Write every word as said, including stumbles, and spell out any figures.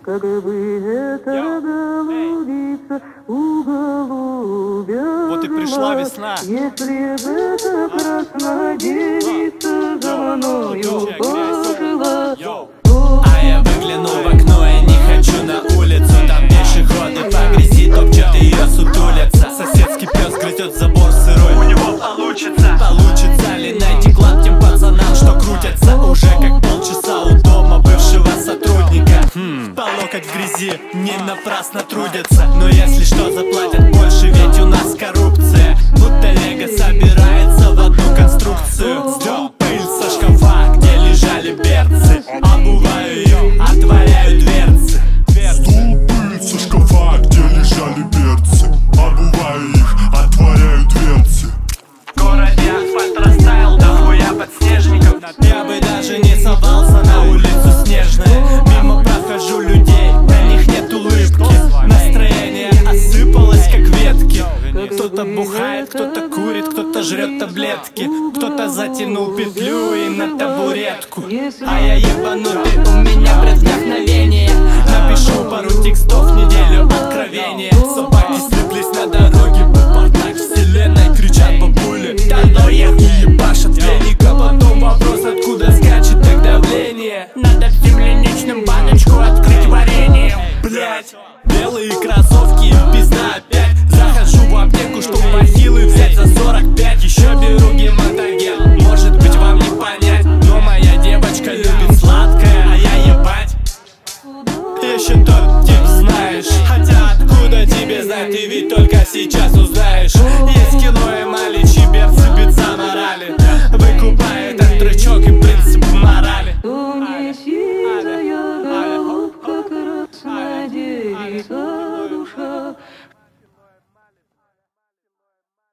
как бы это голубица у голубя. Вот и пришла весна. Если бы эта красная девица за мною пожила. А я выгляну в окно и не хочу на улицу. Там пешеходы по грязи топчат ее сутулятся. Соседский пес грызет забор сырой. У него получится. Получится ли найти клад тем пацанам, что крутятся уже как полчаса у дома бывшего сотрудника? Хм, по локоть в грязи не напрасно трудятся. Но если что, заплатят больше, ведь у нас коррупция. Будто лего собирается в одну конструкцию. Сдёл пыль со шкафа, где лежали берцы. Обуваю ее, отворяю дверцы. Сдул пыль со шкафа, где лежали берцы. Обуваю их, отворяю дверцы. В городе асфальт растаял, дохуя подснежников. Я бы даже не совался на улицу снежную. Мимо прохожу людей, на них нет улыбки. Настроение осыпалось, как ветки. Кто-то бухает, кто-то курит, кто-то жрет таблетки. Кто-то затянул петлю и на табуретку. А я ебанутый, у меня бред вдохновения. Напишу пару текстов в неделю откровения. Собаки слиплись на дороге, бардак вселенной. Кричат бабули, да ну их не ебашат веника. Потом вопрос, откуда скачет так давление. Надо в земляничном баночку открыть варенье. Блять, белые кроссовки, пизда опять. Захожу в аптеку, чтоб бахилы взять за сорок пять. Еще беру гематоген, может быть вам не понять. Но моя девочка любит сладкое, а я ебать еще тот тип знаешь. Хотя откуда тебе знать, ты ведь только сейчас узнаешь. Есть кило эмали, чиберцы, беца морали. Выкупает от тречок